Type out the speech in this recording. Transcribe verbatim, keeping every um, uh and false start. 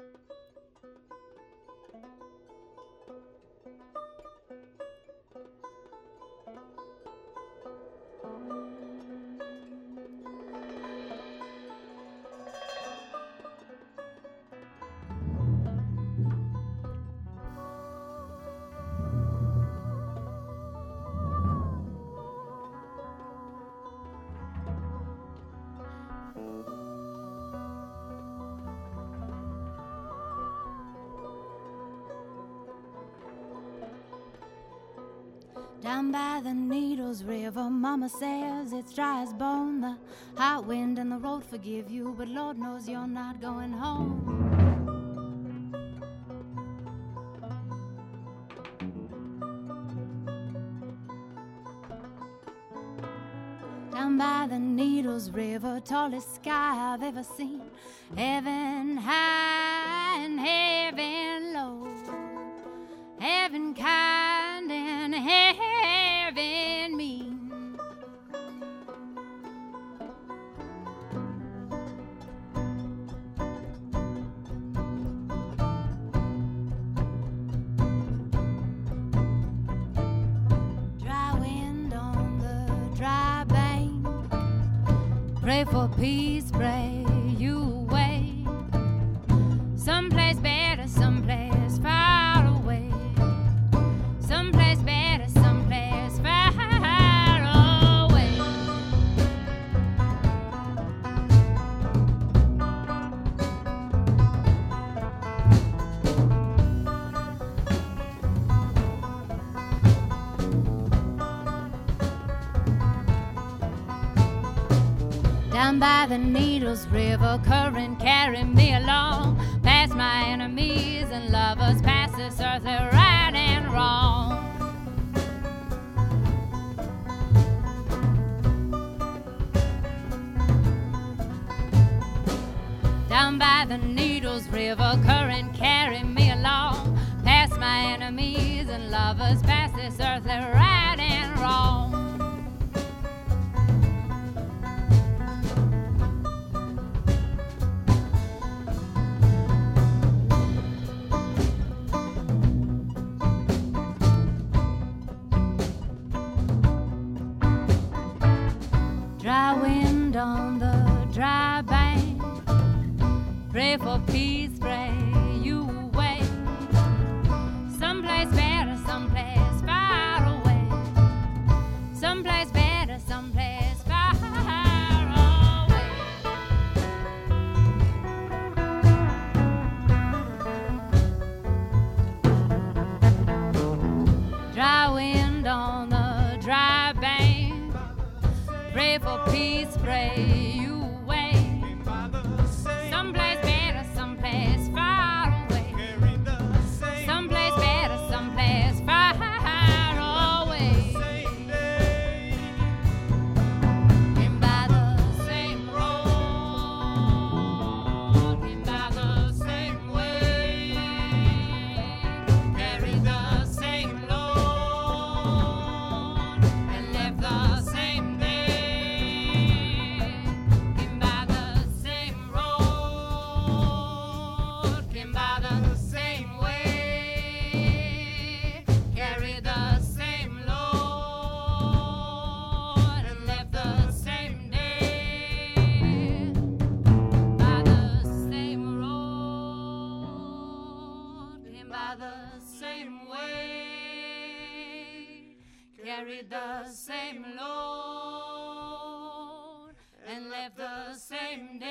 Down by the Needles River, Mama says it's dry as bone. The hot wind and the road forgive you, but Lord knows you're not going home. Down by the Needles River, tallest sky I've ever seen. Heaven high and heaven low, heaven kind and heaven mean. Dry wind on the dry bank, pray for peace, pray you away. Someplace better, someplace far away. Someplace better, someplace far away. Down by the Needles River, current carry me along, past my enemies and lovers, past this earthly right and wrong. Down by the Needles River, current carry me along, past my enemies and lovers, past this earthly right and wrong. Dry wind on the dry bank, pray for peace, pray you away. Someplace better, someplace far away. Someplace better, someplace far away. Dry wind on the dry bank, pray for peace, pray you away. Someplace better, someplace far away. Someplace better, someplace far away. Came by the same road, came by the same way, carried the same load, and left the same day. Carried the same load and left the same day.